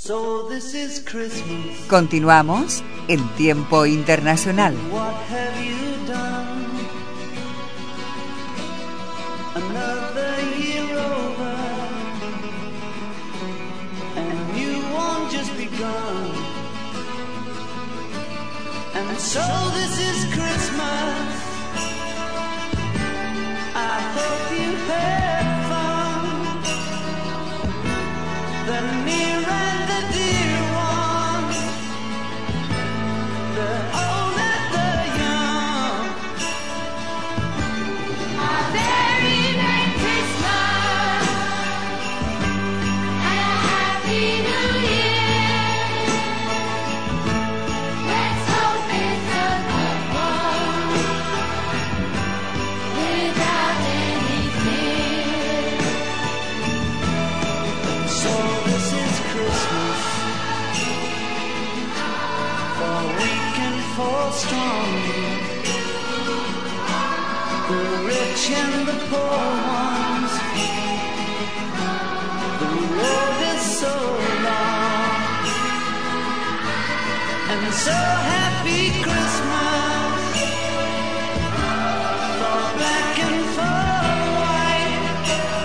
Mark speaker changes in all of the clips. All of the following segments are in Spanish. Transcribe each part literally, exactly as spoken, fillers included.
Speaker 1: So this is Christmas.
Speaker 2: Continuamos en tiempo internacional.
Speaker 1: What have you done? Another year over, and a new one just begun. And so this is Christmas. I hope you had fun. The near and the dear ones, the old and the young.
Speaker 3: A very Merry Christmas and a Happy New Year. Let's hope it's a good one without any fear.
Speaker 1: So this is Christmas, for weak and for strong, the rich and the poor ones. The road is so long, and so happy Christmas for black and for white,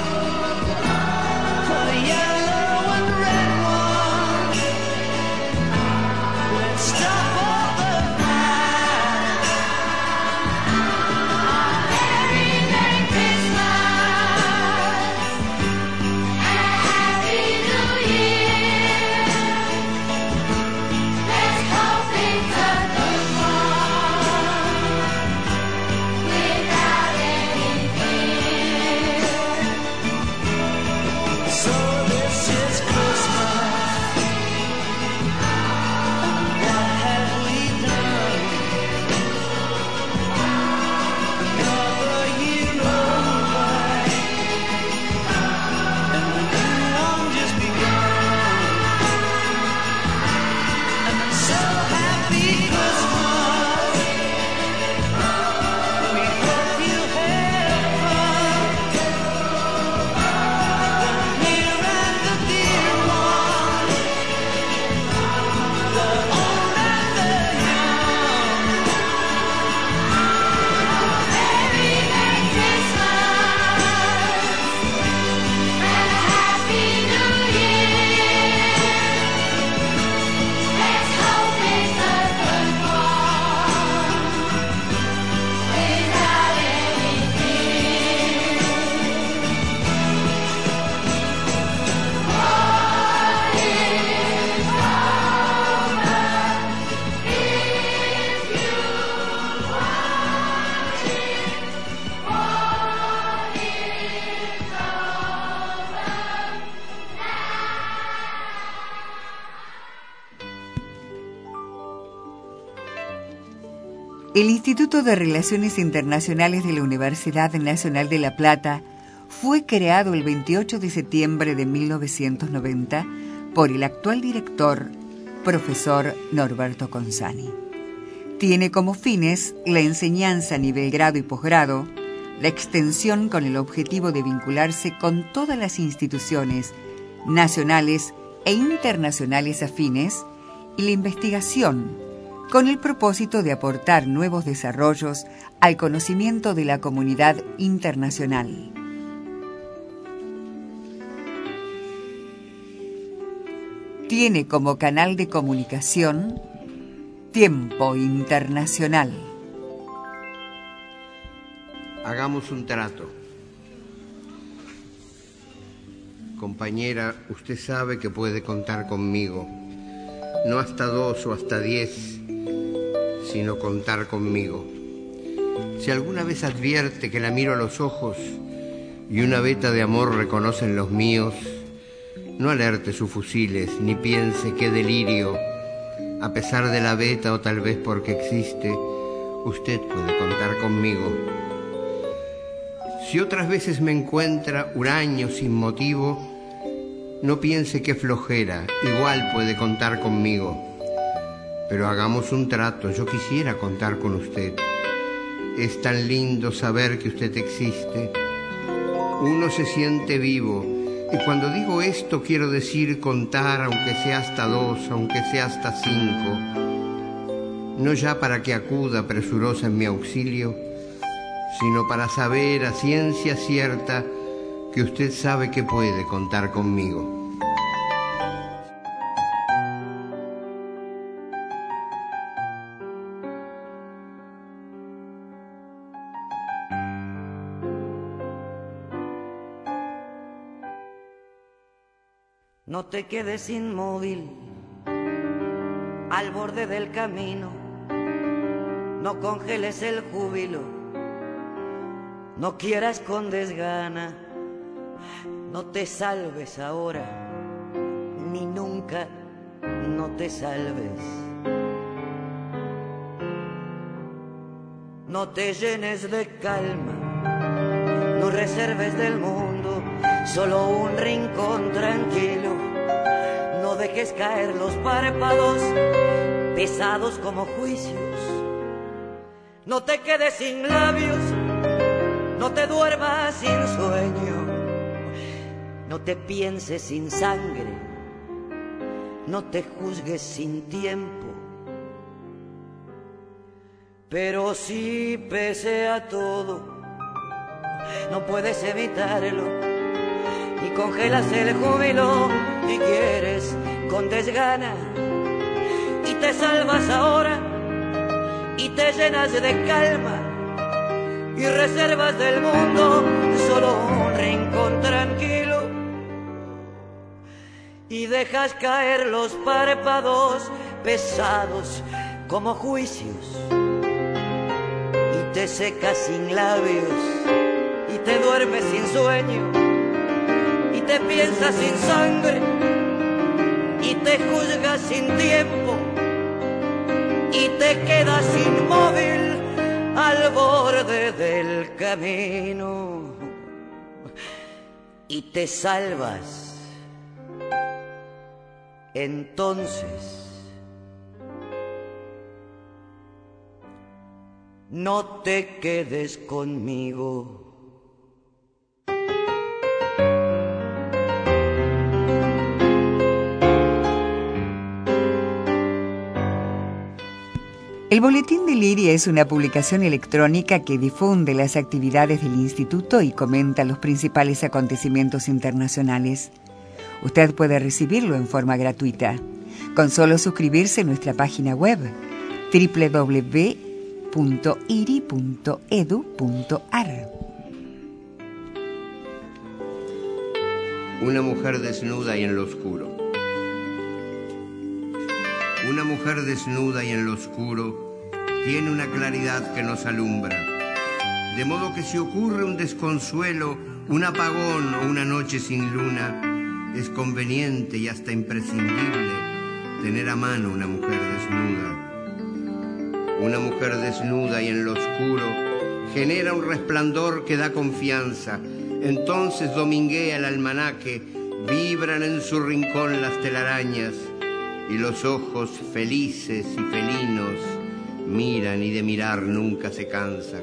Speaker 1: for yellow and red ones. Let's stop all the fight.
Speaker 3: Very Merry Christmas and a Happy New Year. Let's hope it's a good one without any fear.
Speaker 1: So this is Christmas, and what have we done? Another year over, and the new one just begun. And I'm so happy Christmas. We hope you have fun. The near and the dear ones, the old and the young.
Speaker 3: Very Merry Christmas and a Happy New Year. Let's hope it's a good one without any fear. What is
Speaker 2: El Instituto de Relaciones Internacionales de la Universidad Nacional de La Plata fue creado el veintiocho de septiembre de mil novecientos noventa por el actual director, profesor Norberto Consani. Tiene como fines la enseñanza a nivel grado y posgrado, la extensión con el objetivo de vincularse con todas las instituciones nacionales e internacionales afines y la investigación con el propósito de aportar nuevos desarrollos al conocimiento de la comunidad internacional. Tiene como canal de comunicación Tiempo Internacional.
Speaker 4: Hagamos un trato. Compañera, usted sabe que puede contar conmigo. No hasta dos o hasta diez, sino contar conmigo. Si alguna vez advierte que la miro a los ojos y una veta de amor reconoce en los míos, no alerte sus fusiles ni piense qué delirio. A pesar de la veta o tal vez porque existe, usted puede contar conmigo. Si otras veces me encuentra huraño sin motivo, no piense que flojera, igual puede contar conmigo. Pero hagamos un trato, yo quisiera contar con usted. Es tan lindo saber que usted existe. Uno se siente vivo, Y cuando digo esto quiero decir contar, aunque sea hasta dos, aunque sea hasta cinco, no ya para que acuda presurosa en mi auxilio, sino para saber a ciencia cierta que usted sabe que puede contar conmigo.
Speaker 5: No te quedes inmóvil al borde del camino, no congeles el júbilo, no quieras con desgana, no te salves ahora, ni nunca no te salves. No te llenes de calma, no reserves del mundo solo un rincón tranquilo. No dejes caer los párpados pesados como juicios. No te quedes sin labios, no te duermas sin sueño. No te pienses sin sangre, no te juzgues sin tiempo. Pero si pese a todo no puedes evitarlo y congelas el júbilo y quieres con desgana y te salvas ahora y te llenas de calma y reservas del mundo solo un rincón tranquilo y dejas caer los párpados pesados como juicios y te secas sin labios y te duermes sin sueño y te piensas sin sangre y te juzgas sin tiempo y te quedas inmóvil al borde del camino y te salvas. Entonces no te quedes conmigo.
Speaker 2: El Boletín de Liria es una publicación electrónica que difunde las actividades del Instituto y comenta los principales acontecimientos internacionales. Usted puede recibirlo en forma gratuita, con solo suscribirse a nuestra página web doble u doble u doble u punto i r i punto e d u punto a r.
Speaker 4: Una mujer desnuda y en lo oscuro. Una mujer desnuda y en lo oscuro tiene una claridad que nos alumbra, de modo que si ocurre un desconsuelo, un apagón o una noche sin luna, es conveniente y hasta imprescindible tener a mano una mujer desnuda. Una mujer desnuda y en lo oscuro genera un resplandor que da confianza. Entonces dominguea el almanaque, vibran en su rincón las telarañas y los ojos felices y felinos miran y de mirar nunca se cansan.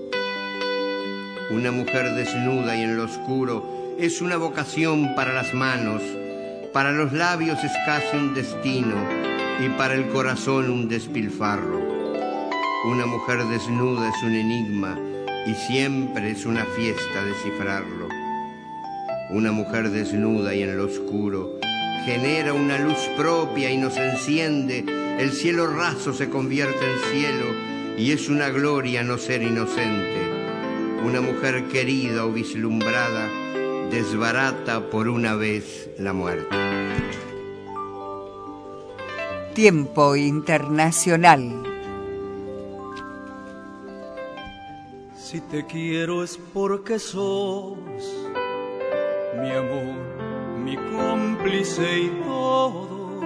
Speaker 4: Una mujer desnuda y en lo oscuro es una vocación para las manos, para los labios es casi un destino y para el corazón un despilfarro. Una mujer desnuda es un enigma y siempre es una fiesta descifrarlo. Una mujer desnuda y en lo oscuro genera una luz propia y nos enciende, el cielo raso se convierte en cielo y es una gloria no ser inocente. Una mujer querida o vislumbrada desbarata por una vez la muerte.
Speaker 2: Tiempo internacional.
Speaker 6: Si te quiero es porque sos mi amor, mi cómplice y todo,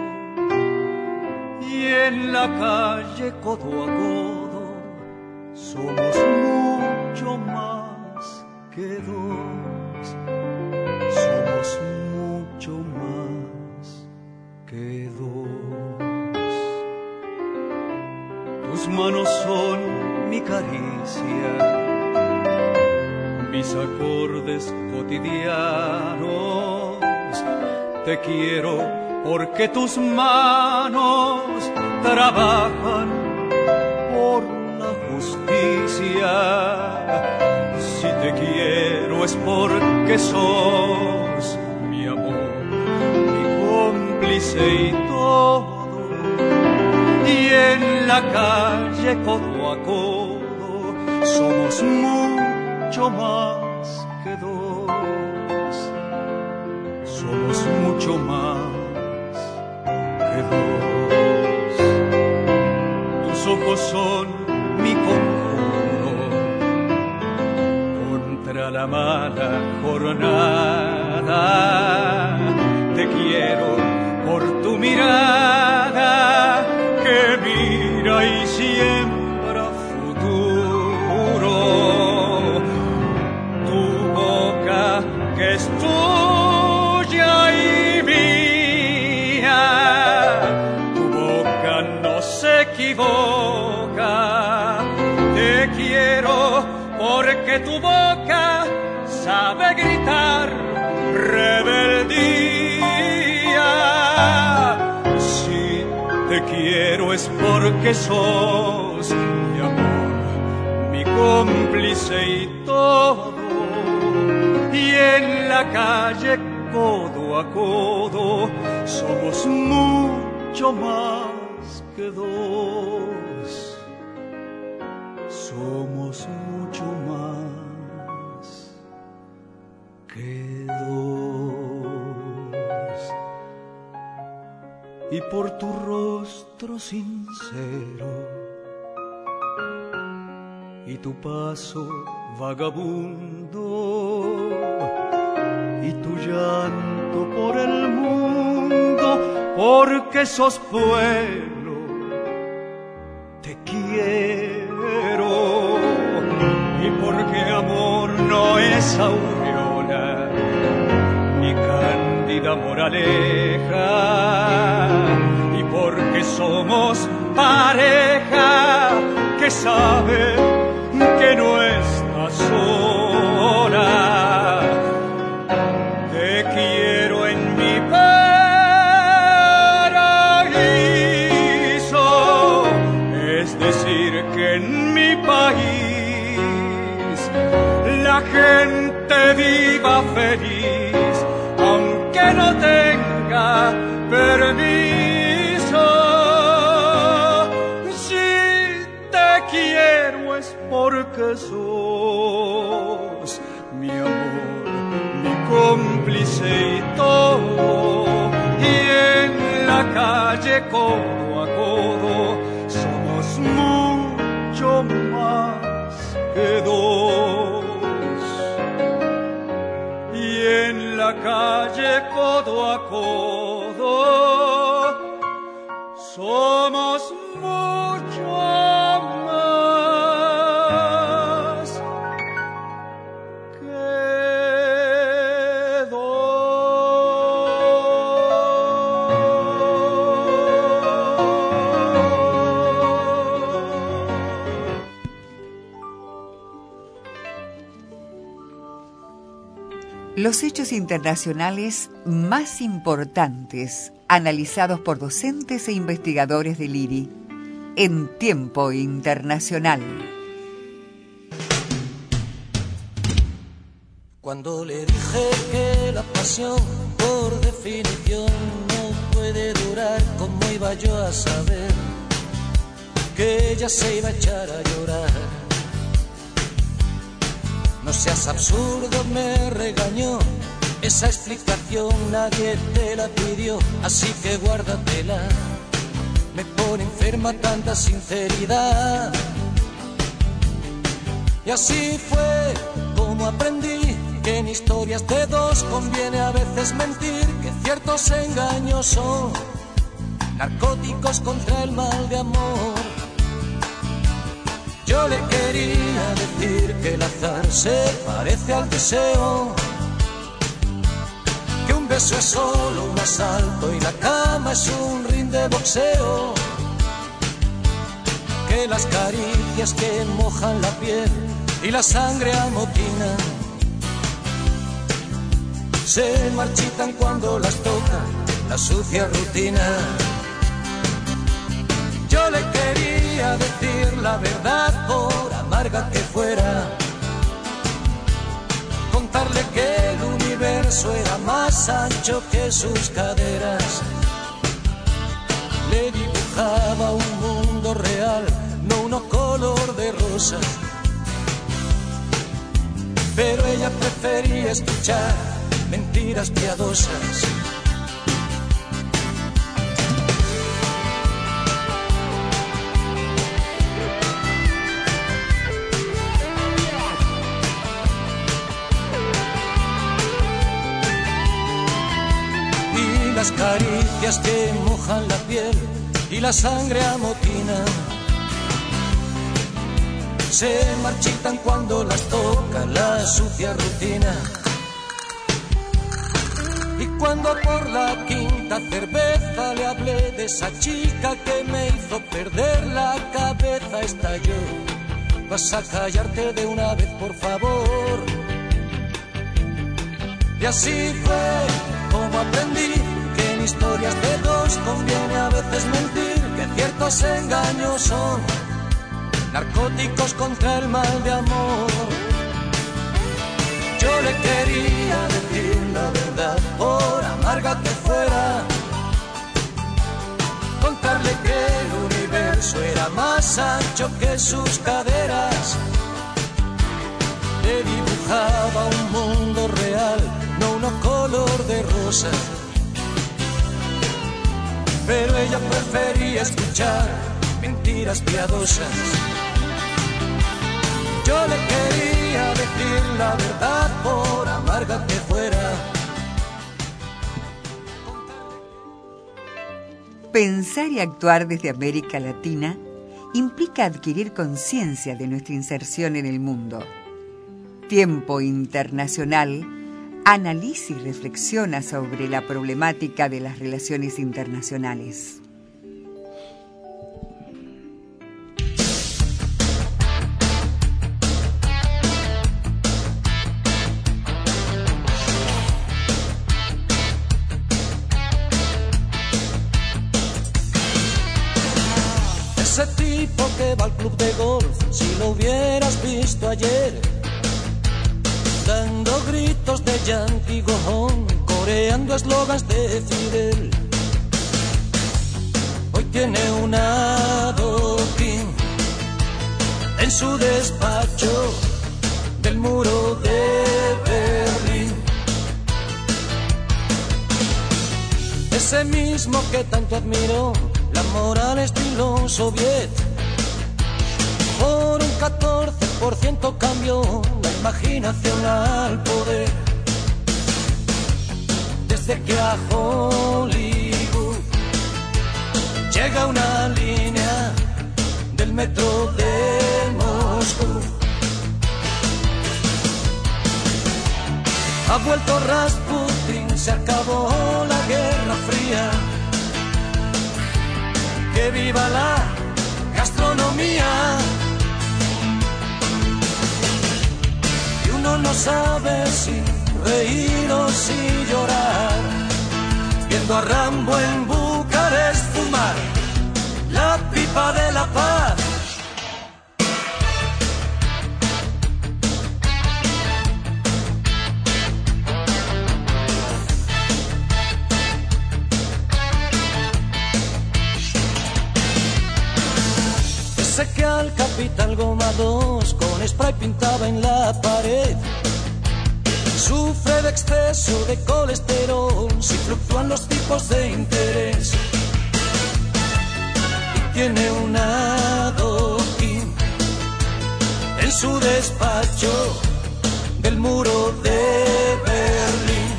Speaker 6: y en la calle codo a codo somos mucho más que dos, somos mucho más que dos. Tus manos son mi caricia, mis acordes cotidianos, te quiero porque tus manos trabajan por la justicia. Si te quiero es porque sos mi amor, mi cómplice y todo. Y en la calle codo a codo somos mucho más que dos. Somos mucho más que dos. Tus ojos son mi conjuro contra la mala jornada. Te quiero por tu mirada que mira y siembra futuro. Tu boca que es tuya y mía, tu boca no se equivoca. Te quiero porque tu boca sabe gritar rebeldía. Si te quiero es porque sos mi amor, mi cómplice y todo. Y en la calle codo a codo somos mucho más que dos. Somos mucho más que dos. Y por tu rostro sincero y tu paso vagabundo y tu llanto por el mundo, porque sos pueblo, te quiero. Y porque amor no es aureola ni cándida moraleja, y porque somos pareja que sabe que no estás sola. Te quiero en mi paraíso, es decir que en mi país la gente viva feliz, aunque no tenga permiso. Si te quiero es porque sos mi amor, mi cómplice y todo. Y en la calle codo a codo somos mucho más que dos. Y en la calle codo a codo somos mucho más que
Speaker 2: Los hechos internacionales más importantes analizados por docentes e investigadores del I R I en Tiempo Internacional.
Speaker 7: Cuando le dije que la pasión por definición no puede durar, ¿cómo iba yo a saber que ella se iba a echar a llorar? No seas absurdo, me regañó, esa explicación nadie te la pidió, así que guárdatela. Me pone enferma tanta sinceridad. Y así fue como aprendí que en historias de dos conviene a veces mentir, que ciertos engaños son narcóticos contra el mal de amor. Yo le quería decir que el azar se parece al deseo, que un beso es solo un asalto y la cama es un ring de boxeo, que las caricias que mojan la piel y la sangre amotinan se marchitan cuando las toca la sucia rutina. Yo le quería decir la verdad, por amarga que fuera, contarle que el universo era más ancho que sus caderas. Le dibujaba un mundo real, no uno color de rosa, pero ella prefería escuchar mentiras piadosas. Y las caricias que mojan la piel y la sangre amotina se marchitan cuando las toca la sucia rutina. Y cuando por la quinta cerveza le hablé de esa chica que me hizo perder la cabeza, estalló: vas a callarte de una vez, por favor. Y así fue como aprendí que en historias de dos conviene a veces mentir, que ciertos engaños son narcóticos contra el mal de amor. Yo le quería decir la verdad, por amarga que fuera, contarle que el universo era más ancho que sus caderas. Le dibujaba un mundo real, no uno color de rosa, pero ella prefería escuchar mentiras piadosas. Yo le quería decir la verdad, por amarga que fuera.
Speaker 2: Pensar y actuar desde América Latina implica adquirir conciencia de nuestra inserción en el mundo. Tiempo Internacional analiza y reflexiona sobre la problemática de las relaciones internacionales.
Speaker 7: Ese tipo que va al club de golf, si lo hubieras visto ayer, dando gritos de Yankee Go Home, coreando eslogans de Fidel. Hoy tiene un adoquín en su despacho del muro de Berlín. Ese mismo que tanto admiró la moral estilo soviet, por un catorce por ciento cambió la imaginación al poder. Desde que a Hollywood llega una línea del metro de Moscú, ha vuelto Rasputin, se acabó la Guerra Fría. Que viva la gastronomía. Y uno no sabe si reír o si llorar, viendo a Rambo en Bucarest fumar la pipa de la paz. Sé que al Capitán Goma dos con spray pintaba en la pared. Sufre de exceso de colesterol si fluctúan los tipos de interés. Y tiene un adoquín en su despacho del muro de Berlín.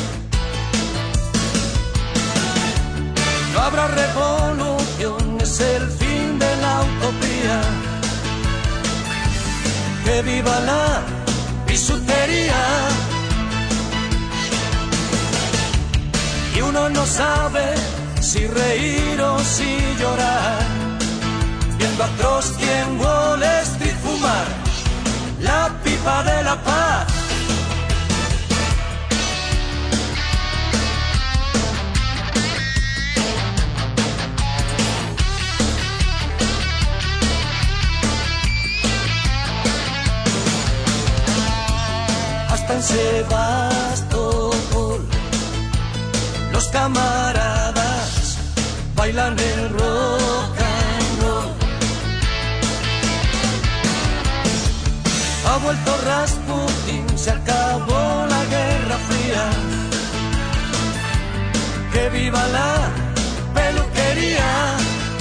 Speaker 7: No habrá revolución, es el fin de la utopía. Que viva la bisutería. Y uno no sabe si reír o si llorar, viendo a Trotsky en Wall Street fumar la pipa de la paz. Sebastopol. Los camaradas bailan el rock and roll. Ha vuelto Rasputin, se acabó la Guerra Fría. Que viva la peluquería.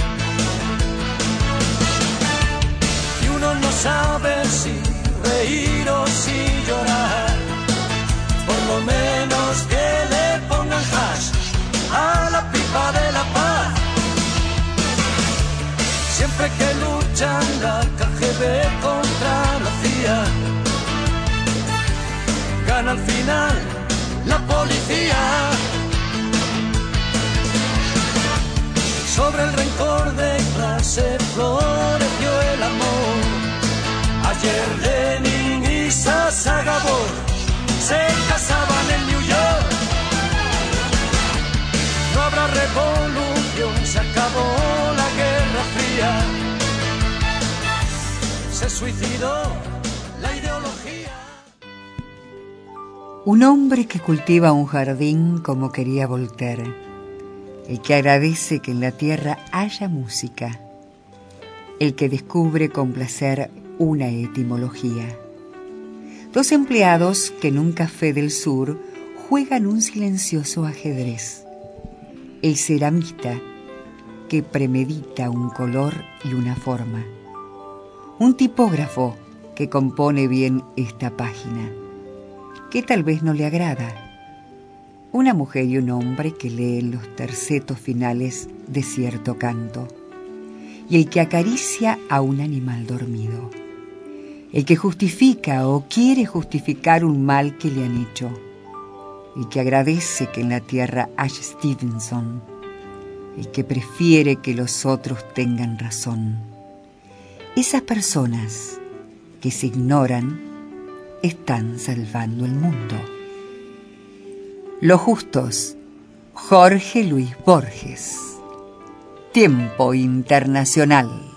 Speaker 7: Y uno no sabe si reír o si llorar. Por lo menos que le pongan hash a la pipa de la paz. Siempre que luchan la K G B contra la C I A, gana al final la policía. Sobre el rencor de clase floreció el amor. Ayer Lenin y Sasa Gabor se casaban en New York. No habrá revolución, se acabó la Guerra Fría. Se suicidó la ideología.
Speaker 2: Un hombre que cultiva un jardín como quería Voltaire. El que agradece que en la tierra haya música. El que descubre con placer una etimología. Dos empleados que en un café del sur juegan un silencioso ajedrez. El ceramista que premedita un color y una forma. Un tipógrafo que compone bien esta página, que tal vez no le agrada. Una mujer y un hombre que leen los tercetos finales de cierto canto. Y el que acaricia a un animal dormido. El que justifica o quiere justificar un mal que le han hecho. El que agradece que en la tierra haya Stevenson. El que prefiere que los otros tengan razón. Esas personas que se ignoran están salvando el mundo. Los justos, Jorge Luis Borges. Tiempo Internacional.